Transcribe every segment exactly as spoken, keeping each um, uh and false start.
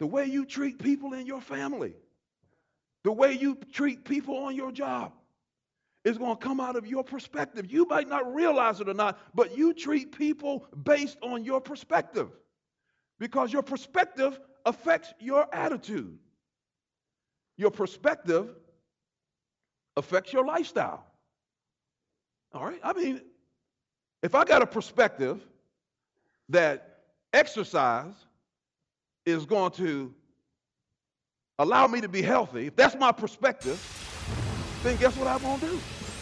the way you treat people in your family, the way you treat people on your job is going to come out of your perspective. You might not realize it or not, but you treat people based on your perspective because your perspective affects your attitude. Your perspective affects your lifestyle. All right? I mean, if I got a perspective that exercise is going to allow me to be healthy, if that's my perspective, then guess what I'm going to do?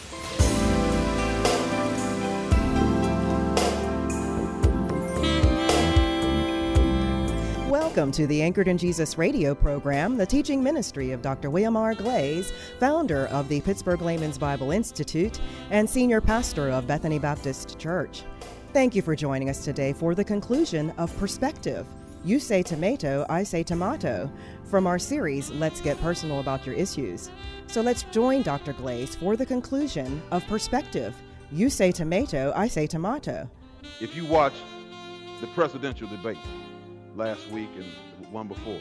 Welcome to the Anchored in Jesus radio program, the teaching ministry of Doctor William R. Glaze, founder of the Pittsburgh Layman's Bible Institute and senior pastor of Bethany Baptist Church. Thank you for joining us today for the conclusion of Perspective. You say tomato, I say tomato, from our series, Let's Get Personal About Your Issues. So let's join Doctor Glaze for the conclusion of Perspective. You say tomato, I say tomato. If you watch the presidential debate last week and one before,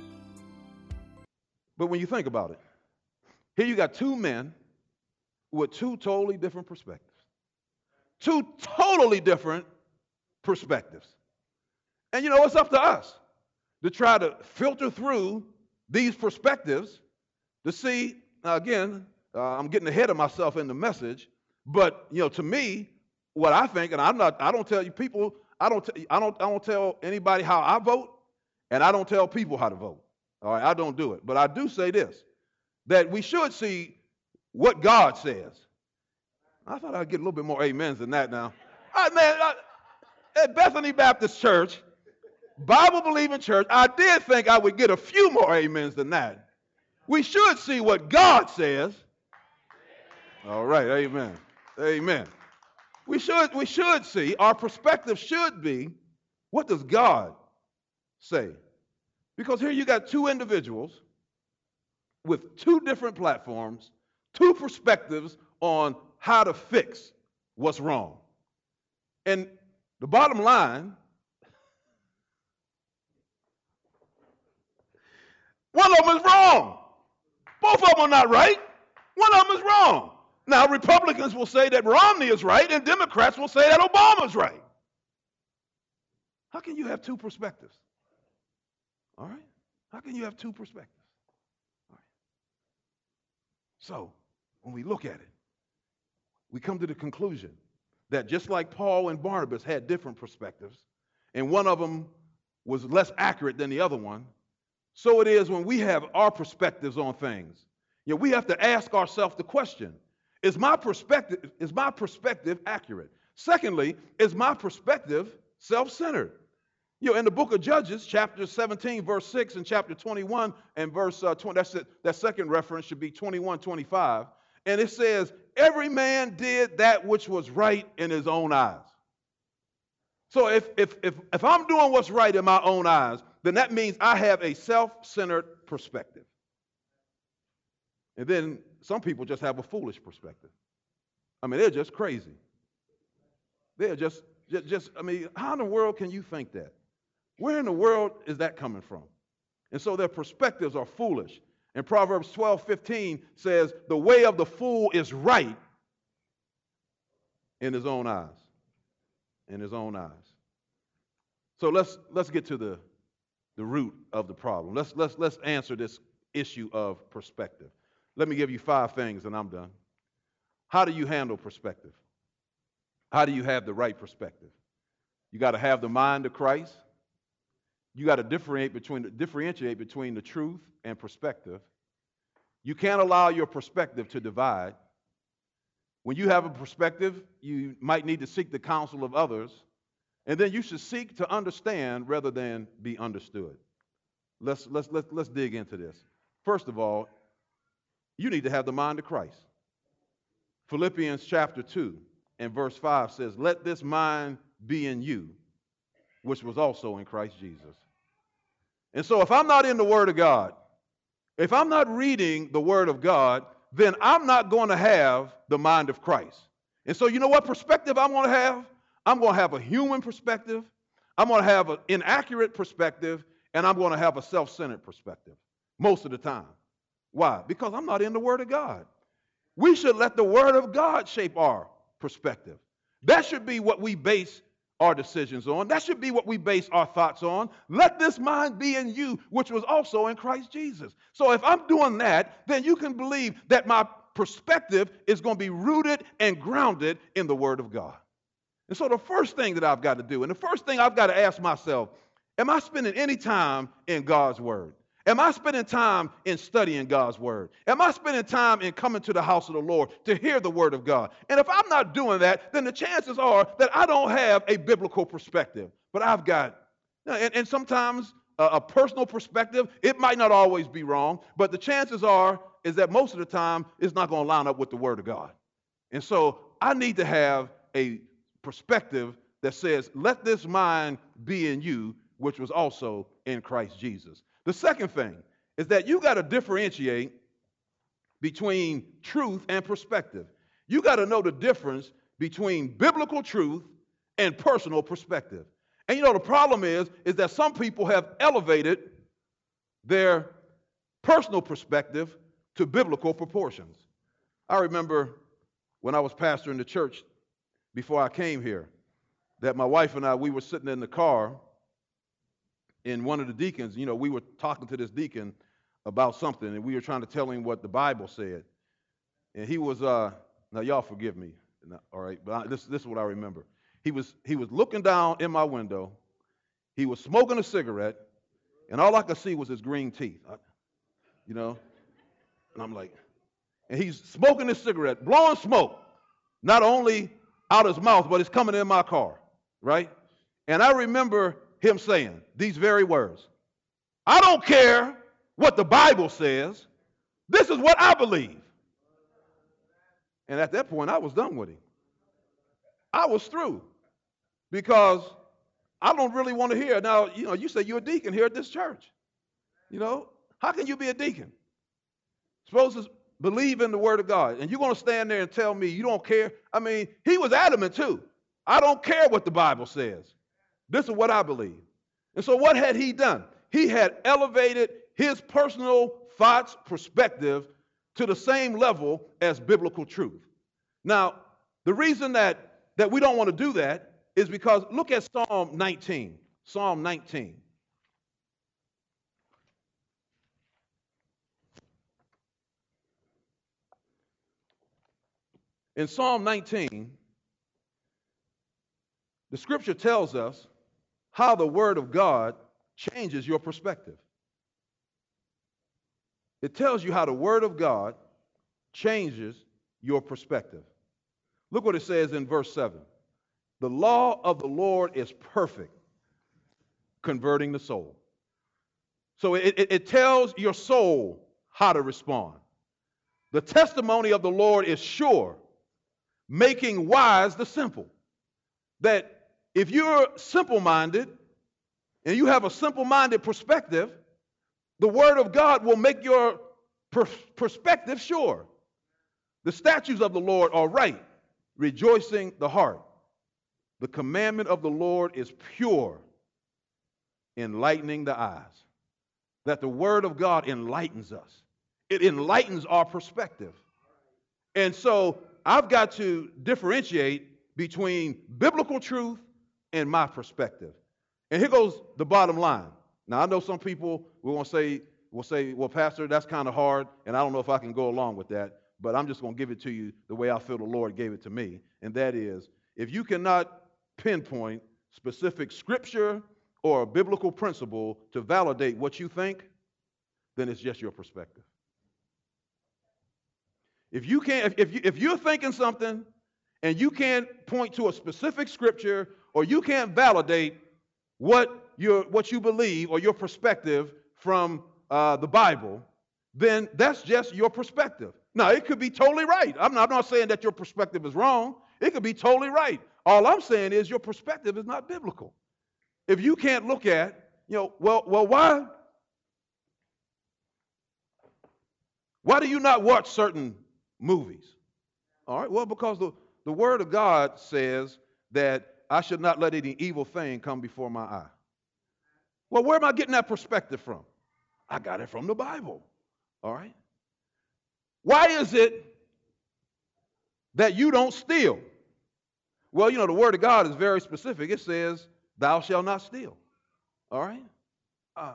but when you think about it, here you got two men with two totally different perspectives. Two totally different perspectives. And you know, it's up to us to try to filter through these perspectives to see, now again, uh, I'm getting ahead of myself in the message, but you know, to me, what I think, and I'm not, I don't tell you people, I don't, t- I don't, I don't tell anybody how I vote, and I don't tell people how to vote. All right, I don't do it, but I do say this, that we should see what God says. I thought I'd get a little bit more amens than that now. All right, man, I, at Bethany Baptist Church, Bible-believing church, I did think I would get a few more amens than that. We should see what God says. All right, amen. Amen. We should, we should see, our perspective should be, what does God say? Because here you got two individuals with two different platforms, two perspectives on how to fix what's wrong. And the bottom line, one of them is wrong. Both of them are not right. One of them is wrong. Now, Republicans will say that Romney is right, and Democrats will say that Obama's right. How can you have two perspectives? All right? How can you have two perspectives? All right. So, when we look at it, we come to the conclusion that just like Paul and Barnabas had different perspectives, and one of them was less accurate than the other one, so it is when we have our perspectives on things. You know, we have to ask ourselves the question, is my perspective, is my perspective accurate? Secondly, is my perspective self-centered? You know, in the book of Judges, chapter seventeen, verse six, and chapter twenty-one, and verse uh, twenty, that's it, that second reference should be twenty-one, twenty-five, and it says, every man did that which was right in his own eyes. So if, if, if, if I'm doing what's right in my own eyes, then that means I have a self-centered perspective. And then some people just have a foolish perspective. I mean, they're just crazy. They're just, just, just, I mean, how in the world can you think that? Where in the world is that coming from? And so their perspectives are foolish. And Proverbs twelve fifteen says, the way of the fool is right in his own eyes. In his own eyes. So let's let's get to the, the root of the problem. Let's let's let's answer this issue of perspective. Let me give you five things and I'm done. How do you handle perspective? How do you have the right perspective? You got to have the mind of Christ. You got to differentiate between differentiate between the truth and perspective. You can't allow your perspective to divide. When you have a perspective, you might need to seek the counsel of others, and then you should seek to understand rather than be understood. Let's let's let's let's dig into this. First of all, you need to have the mind of Christ. Philippians chapter two and verse five says, "Let this mind be in you, which was also in Christ Jesus." And so if I'm not in the Word of God, if I'm not reading the Word of God, then I'm not going to have the mind of Christ. And so you know what perspective I'm going to have? I'm going to have a human perspective. I'm going to have an inaccurate perspective, and I'm going to have a self-centered perspective most of the time. Why? Because I'm not in the Word of God. We should let the Word of God shape our perspective. That should be what we base our decisions on. That should be what we base our thoughts on. Let this mind be in you, which was also in Christ Jesus. So if I'm doing that, then you can believe that my perspective is going to be rooted and grounded in the Word of God. And so the first thing that I've got to do, and the first thing I've got to ask myself, am I spending any time in God's Word? Am I spending time in studying God's Word? Am I spending time in coming to the house of the Lord to hear the Word of God? And if I'm not doing that, then the chances are that I don't have a biblical perspective. But I've got, and, and sometimes a, a personal perspective, it might not always be wrong, but the chances are is that most of the time it's not going to line up with the Word of God. And so I need to have a perspective that says, let this mind be in you, which was also in Christ Jesus. The second thing is that you got to differentiate between truth and perspective. You got to know the difference between biblical truth and personal perspective. And you know, the problem is, is that some people have elevated their personal perspective to biblical proportions. I remember when I was pastoring the church before I came here, that my wife and I, we were sitting in the car, and one of the deacons, you know, we were talking to this deacon about something, and we were trying to tell him what the Bible said. And he was, uh, now y'all forgive me, all right, but I, this, this is what I remember. He was, he was looking down in my window, he was smoking a cigarette, and all I could see was his green teeth, I, you know, and I'm like, and he's smoking this cigarette, blowing smoke, not only out his mouth, but it's coming in my car, right? And I remember him saying these very words, I don't care what the Bible says, this is what I believe. And at that point, I was done with him. I was through, because I don't really want to hear. Now, you know, you say you're a deacon here at this church. You know, how can you be a deacon? Supposed to believe in the Word of God, and you're going to stand there and tell me you don't care? I mean, he was adamant too. I don't care what the Bible says. This is what I believe. And so what had he done? He had elevated his personal thoughts, perspective to the same level as biblical truth. Now, the reason that, that we don't want to do that is because look at Psalm nineteen. Psalm nineteen. In Psalm nineteen, the scripture tells us how the Word of God changes your perspective. It tells you how the Word of God changes your perspective. Look what it says in verse seven. The law of the Lord is perfect, converting the soul. So it, it, it tells your soul how to respond. The testimony of the Lord is sure, making wise the simple. That if you're simple-minded and you have a simple-minded perspective, the Word of God will make your per- perspective sure. The statutes of the Lord are right, rejoicing the heart. The commandment of the Lord is pure, enlightening the eyes. That the Word of God enlightens us. It enlightens our perspective. And so I've got to differentiate between biblical truth and my perspective. And here goes the bottom line. Now, I know some people will want to say, will say, well, Pastor, that's kind of hard, and I don't know if I can go along with that, but I'm just going to give it to you the way I feel the Lord gave it to me. And that is, if you cannot pinpoint specific scripture or a biblical principle to validate what you think, then it's just your perspective. If you can't, if, you, if you're thinking something and you can't point to a specific scripture, or you can't validate what your what you believe or your perspective from uh, the Bible, then that's just your perspective. Now, it could be totally right. I'm not, I'm not saying that your perspective is wrong. It could be totally right. All I'm saying is your perspective is not biblical. If you can't look at, you know, well, well, why? Why do you not watch certain movies? All right, well, because the, the Word of God says that I should not let any evil thing come before my eye. Well, where am I getting that perspective from? I got it from the Bible. All right? Why is it that you don't steal? Well, you know, the word of God is very specific. It says, thou shalt not steal. All right? Uh,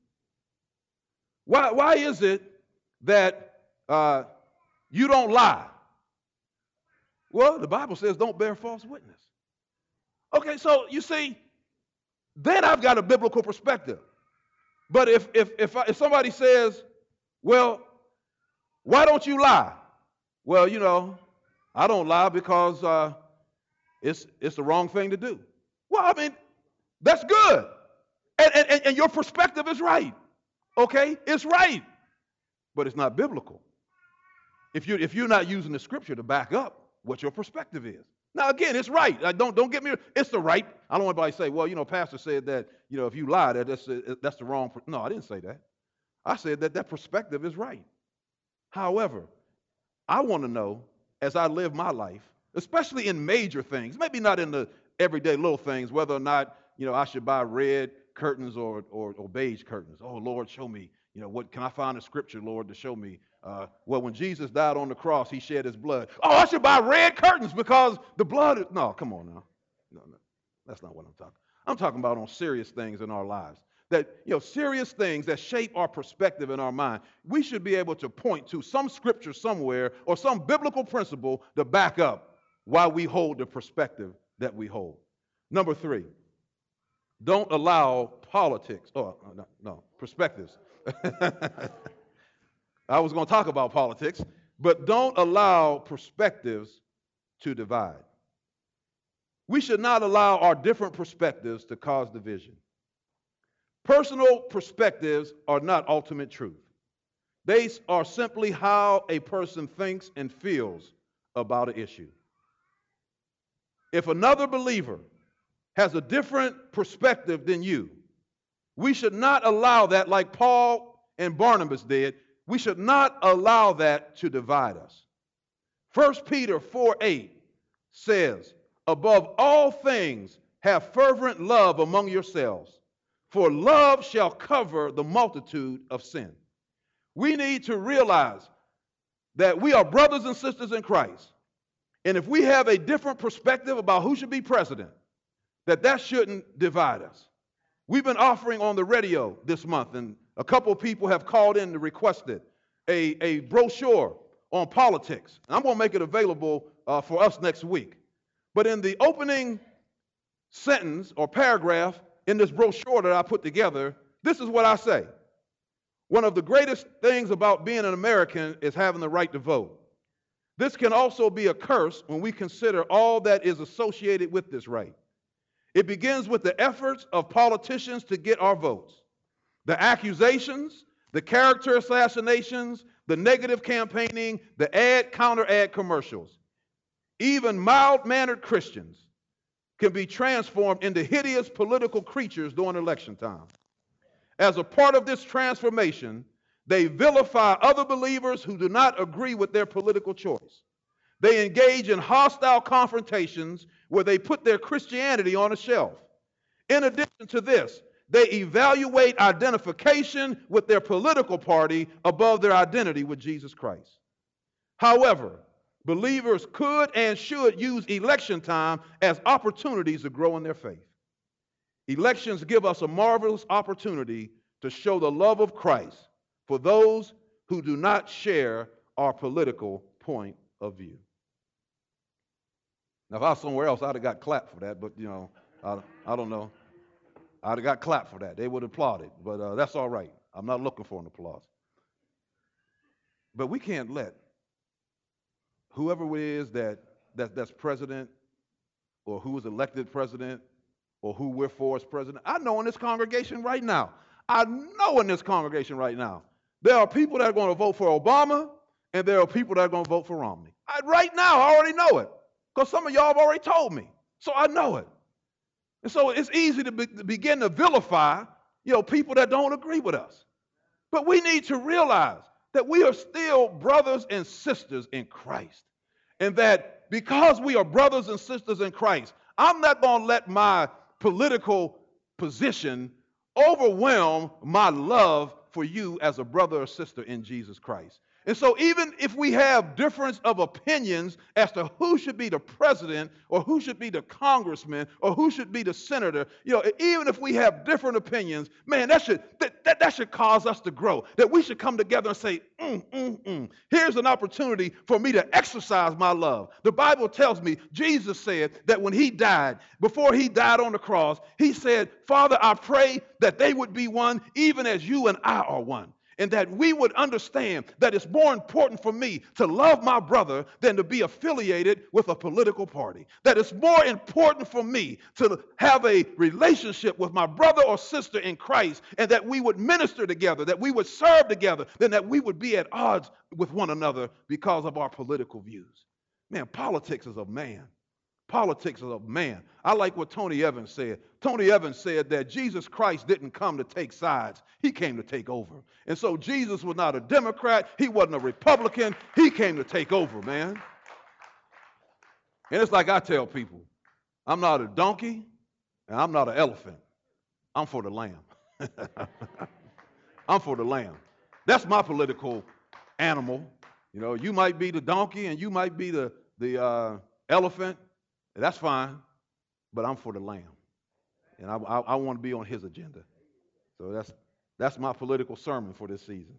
why, why is it that uh, you don't lie? Well, the Bible says don't bear false witness. Okay, so you see, then I've got a biblical perspective. But if if if, I, if somebody says, well, why don't you lie? Well, you know, I don't lie because uh, it's it's the wrong thing to do. Well, I mean, that's good. And, and, and your perspective is right. Okay? It's right. But it's not biblical. If you if you're not using the scripture to back up what your perspective is. Now, again, it's right. I don't don't get me. It's the right. I don't want anybody to say, well, you know, Pastor said that, you know, if you lie, that that's that's the wrong. No, I didn't say that. I said that that perspective is right. However, I want to know as I live my life, especially in major things, maybe not in the everyday little things, whether or not, you know, I should buy red curtains or or, or beige curtains. Oh, Lord, show me. You know, what can I find a scripture, Lord, to show me? Uh, well, when Jesus died on the cross, he shed his blood. Oh, I should buy red curtains because the blood is... No, come on now. No, no, that's not what I'm talking. I'm talking about on serious things in our lives. That, you know, serious things that shape our perspective in our mind. We should be able to point to some scripture somewhere or some biblical principle to back up why we hold the perspective that we hold. Number three, don't allow politics... Oh, no, no perspectives. I was going to talk about politics, but don't allow perspectives to divide. We should not allow our different perspectives to cause division. Personal perspectives are not ultimate truth. They are simply how a person thinks and feels about an issue. If another believer has a different perspective than you, we should not allow that, like Paul and Barnabas did, we should not allow that to divide us. First Peter four eight says, above all things, have fervent love among yourselves, for love shall cover the multitude of sin. We need to realize that we are brothers and sisters in Christ. And if we have a different perspective about who should be president, that that shouldn't divide us. We've been offering on the radio this month, and a couple of people have called in to request it, a, a brochure on politics. And I'm going to make it available uh, for us next week. But in the opening sentence or paragraph in this brochure that I put together, this is what I say. One of the greatest things about being an American is having the right to vote. This can also be a curse when we consider all that is associated with this right. It begins with the efforts of politicians to get our votes, the accusations, the character assassinations, the negative campaigning, the ad, counter-ad commercials. Even mild-mannered Christians can be transformed into hideous political creatures during election time. As a part of this transformation, they vilify other believers who do not agree with their political choice. They engage in hostile confrontations where they put their Christianity on a shelf. In addition to this, they evaluate identification with their political party above their identity with Jesus Christ. However, believers could and should use election time as opportunities to grow in their faith. Elections give us a marvelous opportunity to show the love of Christ for those who do not share our political point of view. Now, if I was somewhere else, I'd have got clapped for that, but, you know, I, I don't know. I'd have got clapped for that. They would have applauded, but uh, that's all right. I'm not looking for an applause. But we can't let whoever it is that, that that's president or who is elected president or who we're for as president. I know in this congregation right now, I know in this congregation right now, there are people that are going to vote for Obama and there are people that are going to vote for Romney. I, right now, I already know it because some of y'all have already told me. So I know it. And so it's easy to, be, to begin to vilify, you know, people that don't agree with us. But we need to realize that we are still brothers and sisters in Christ. And that because we are brothers and sisters in Christ, I'm not going to let my political position overwhelm my love for you as a brother or sister in Jesus Christ. And so even if we have difference of opinions as to who should be the president or who should be the congressman or who should be the senator, you know, even if we have different opinions, man, that should that, that, that should cause us to grow. That we should come together and say, mm, mm, mm. Here's an opportunity for me to exercise my love. The Bible tells me Jesus said that when he died, before he died on the cross, he said, Father, I pray that they would be one even as you and I are one. And that we would understand that it's more important for me to love my brother than to be affiliated with a political party. That it's more important for me to have a relationship with my brother or sister in Christ, and that we would minister together, that we would serve together, than that we would be at odds with one another because of our political views. Man, politics is of man. Politics is of man. I like what Tony Evans said. Tony Evans said that Jesus Christ didn't come to take sides. He came to take over. And so Jesus was not a Democrat. He wasn't a Republican. He came to take over, man. And it's like I tell people, I'm not a donkey and I'm not an elephant. I'm for the lamb. I'm for the lamb. That's my political animal. You know, you might be the donkey and you might be the, the uh, elephant. That's fine, but I'm for the lamb, and I, I, I want to be on his agenda. So that's that's my political sermon for this season.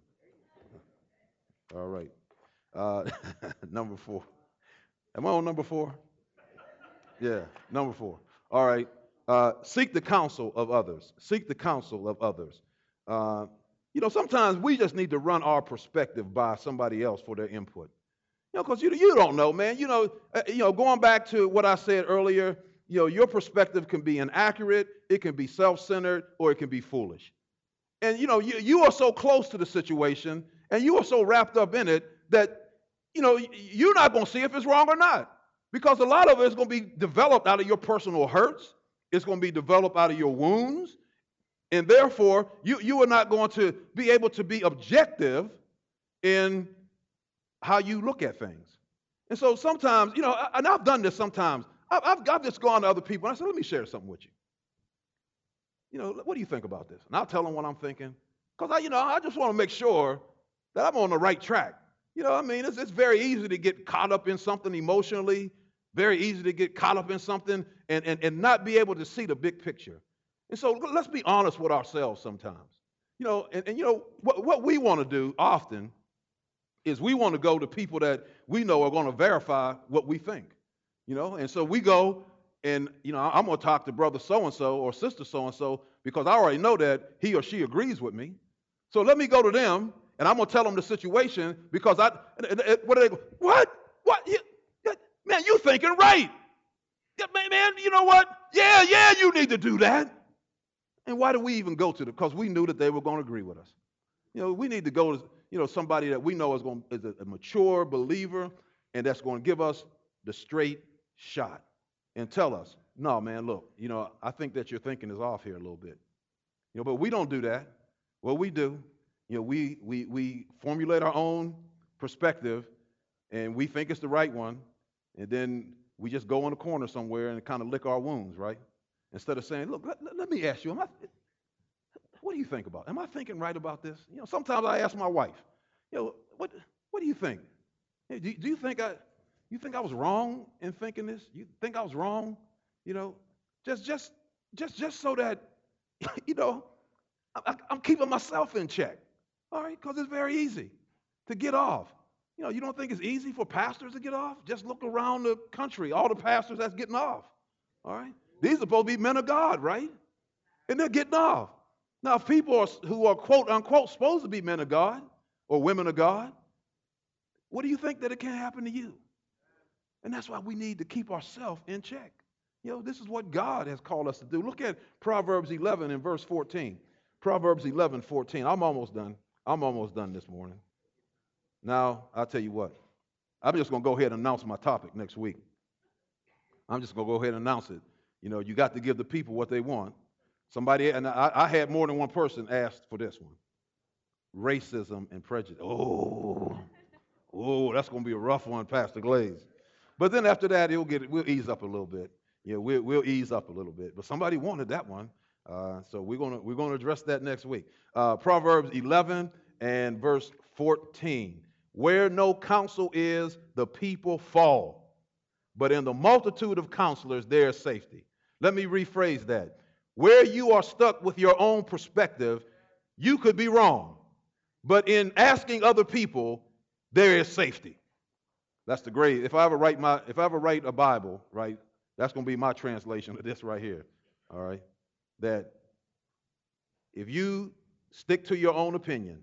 All right, uh, number four. Am I on number four? Yeah, number four. All right. Uh, seek the counsel of others. Seek the counsel of others. Uh, you know, sometimes we just need to run our perspective by somebody else for their input. You know, because you, you don't know, man. You know, uh, you know, going back to what I said earlier, you know, your perspective can be inaccurate, it can be self-centered, or it can be foolish. And, you know, you, you are so close to the situation, and you are so wrapped up in it that, you know, you're not going to see if it's wrong or not. Because a lot of it is going to be developed out of your personal hurts. It's going to be developed out of your wounds. And therefore, you, you are not going to be able to be objective in how you look at things. And so sometimes, you know, and I've done this sometimes. I've, I've, I've just gone to other people and I said, let me share something with you. You know, what do you think about this? And I'll tell them what I'm thinking. Because, I, you know, I just want to make sure that I'm on the right track. You know, I mean, it's, it's very easy to get caught up in something emotionally, very easy to get caught up in something and, and, and not be able to see the big picture. And so let's be honest with ourselves sometimes. You know, and, and you know, what, what we want to do often is we want to go to people that we know are going to verify what we think, you know? And so we go and, you know, I'm going to talk to brother so-and-so or sister so-and-so because I already know that he or she agrees with me. So let me go to them and I'm going to tell them the situation because I, what do they go, what? What? You, man, you thinking right. Yeah, man, man, you know what? Yeah, yeah, you need to do that. And why do we even go to them? Because we knew that they were going to agree with us. You know, we need to go to, you know, somebody that we know is going is a, a mature believer and that's going to give us the straight shot and tell us, no, man, look, you know, I think that your thinking is off here a little bit. You know, but we don't do that. What we do, you know, we we we formulate our own perspective and we think it's the right one, and then we just go in a corner somewhere and kind of lick our wounds, right? Instead of saying, look, let, let me ask you, am I, what do you think about it? Am I thinking right about this? You know, sometimes I ask my wife, you know, what what do you think? Hey, do, do you think I you think I was wrong in thinking this? You think I was wrong? You know, just just just just so that, you know, I, I'm keeping myself in check. All right, because it's very easy to get off. You know, you don't think it's easy for pastors to get off? Just look around the country, all the pastors that's getting off. All right, these are supposed to be men of God, right? And they're getting off. Now, if people are, who are quote unquote supposed to be men of God or women of God, what do you think that it can't happen to you? And that's why we need to keep ourselves in check. You know, this is what God has called us to do. Look at Proverbs eleven and verse fourteen. Proverbs eleven, fourteen. I'm almost done. I'm almost done this morning. Now, I'll tell you what. I'm just going to go ahead and announce my topic next week. I'm just going to go ahead and announce it. You know, you got to give the people what they want. Somebody, and I, I had more than one person asked for this one. Racism and prejudice. Oh, oh, that's going to be a rough one, Pastor Glaze. But then after that, it'll get, we'll ease up a little bit. Yeah, we'll, we'll ease up a little bit. But somebody wanted that one. Uh, so we're gonna we're gonna address that next week. Uh, Proverbs eleven and verse fourteen. Where no counsel is, the people fall, but in the multitude of counselors there is safety. Let me rephrase that. Where you are stuck with your own perspective, you could be wrong, but in asking other people, there is safety. That's the great. If I ever write my, if I ever write a Bible, right, that's going to be my translation of this right here. All right, that if you stick to your own opinion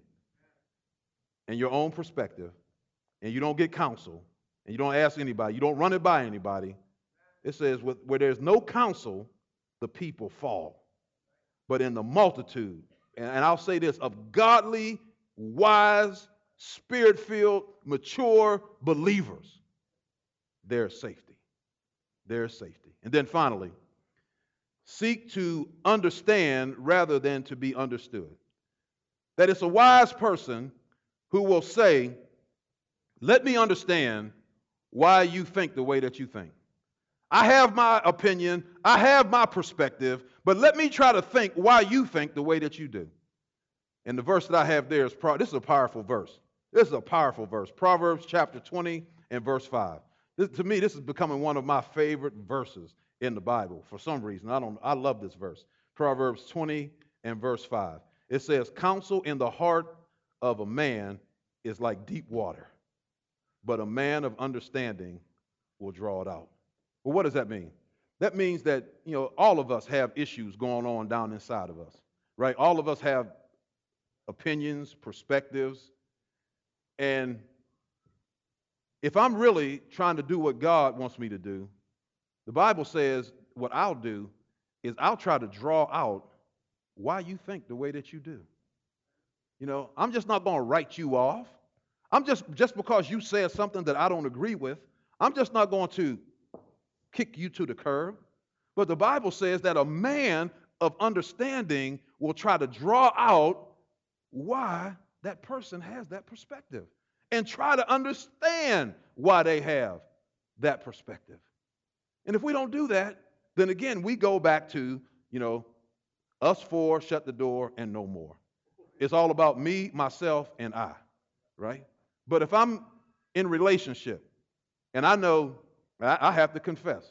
and your own perspective, and you don't get counsel, and you don't ask anybody, you don't run it by anybody, it says, where there's no counsel, the people fall. But in the multitude, and, and I'll say this, of godly, wise, spirit-filled, mature believers, there's safety. There's safety. And then finally, seek to understand rather than to be understood. That it's a wise person who will say, let me understand why you think the way that you think. I have my opinion, I have my perspective, but let me try to think why you think the way that you do. And the verse that I have there is, this is a powerful verse. This is a powerful verse. Proverbs chapter twenty and verse five. This, to me, this is becoming one of my favorite verses in the Bible. For some reason, I don't. I love this verse. Proverbs twenty and verse five. It says, counsel in the heart of a man is like deep water, but a man of understanding will draw it out. Well, what does that mean? That means that, you know, all of us have issues going on down inside of us, right? All of us have opinions, perspectives, and if I'm really trying to do what God wants me to do, the Bible says what I'll do is I'll try to draw out why you think the way that you do. You know, I'm just not going to write you off. I'm just, just because you said something that I don't agree with, I'm just not going to kick you to the curb. But the Bible says that a man of understanding will try to draw out why that person has that perspective and try to understand why they have that perspective. And if we don't do that, then again, we go back to, you know, us four, shut the door, and no more. It's all about me, myself, and I, right? But if I'm in relationship, and I know, I, I have to confess,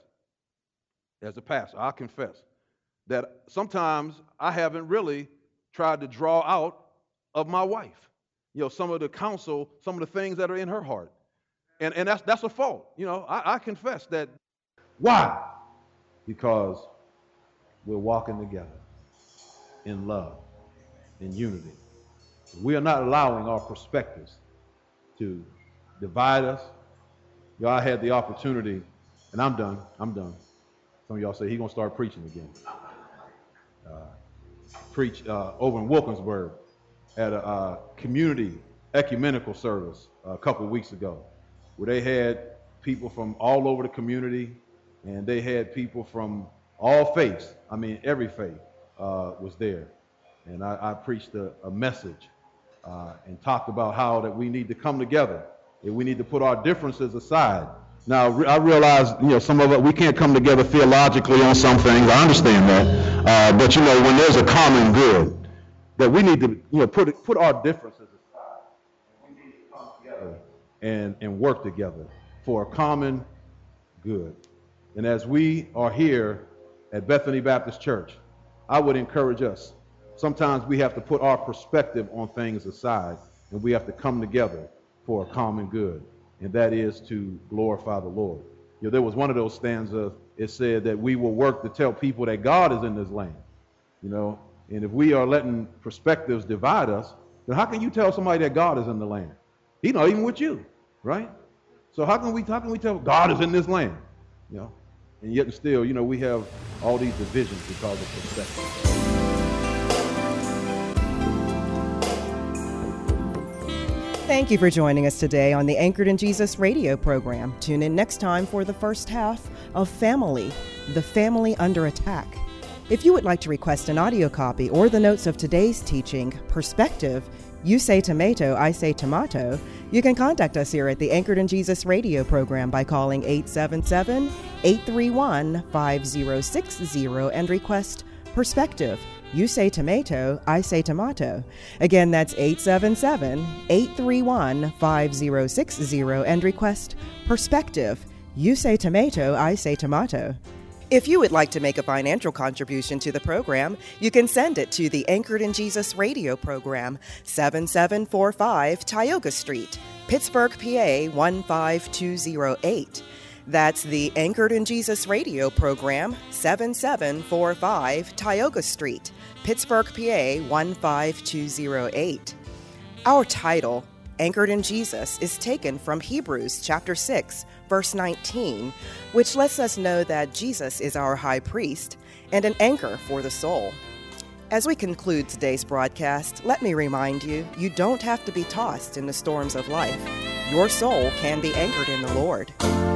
as a pastor, I confess that sometimes I haven't really tried to draw out of my wife, you know, some of the counsel, some of the things that are in her heart. And, and that's, that's a fault. You know, I, I confess that. Why? Because we're walking together in love, in unity. We are not allowing our perspectives to divide us. You know, I had the opportunity, and I'm done, I'm done. Some of y'all say he's going to start preaching again. Uh, preach uh, over in Wilkinsburg at a uh, community ecumenical service a couple of weeks ago, where they had people from all over the community, and they had people from all faiths. I mean, every faith uh, was there. And I, I preached a, a message uh, and talked about how that we need to come together, and we need to put our differences aside. Now, I realize, you know, some of us, we can't come together theologically on some things. I understand that. Uh, but, you know, when there's a common good, that we need to, you know, put put our differences aside. We need to come together and, and work together for a common good. And as we are here at Bethany Baptist Church, I would encourage us. Sometimes we have to put our perspective on things aside, and we have to come together for a common good, and that is to glorify the Lord. You know, there was one of those stanzas, it said that we will work to tell people that God is in this land, you know, and if we are letting perspectives divide us, then how can you tell somebody that God is in the land? He's not even with you, right? So how can we, how can we tell God is in this land, you know? And yet and still, you know, we have all these divisions because of perspective. Thank you for joining us today on the Anchored in Jesus radio program. Tune in next time for the first half of Family, the Family Under Attack. If you would like to request an audio copy or the notes of today's teaching, Perspective, You Say Tomato, I Say Tomato, you can contact us here at the Anchored in Jesus radio program by calling eight seven seven, eight three one, five zero six zero and request Perspective. You say tomato, I say tomato. Again, that's eight seven seven, eight three one, five zero six zero and request Perspective. You say tomato, I say tomato. If you would like to make a financial contribution to the program, you can send it to the Anchored in Jesus radio program, seven seven four five Tioga Street, Pittsburgh, P A one five two zero eight. That's the Anchored in Jesus radio program, seven seven four five Tioga Street, Pittsburgh, P A one five two zero eight. Our title, Anchored in Jesus, is taken from Hebrews chapter six, verse nineteen, which lets us know that Jesus is our high priest and an anchor for the soul. As we conclude today's broadcast, let me remind you, you don't have to be tossed in the storms of life. Your soul can be anchored in the Lord.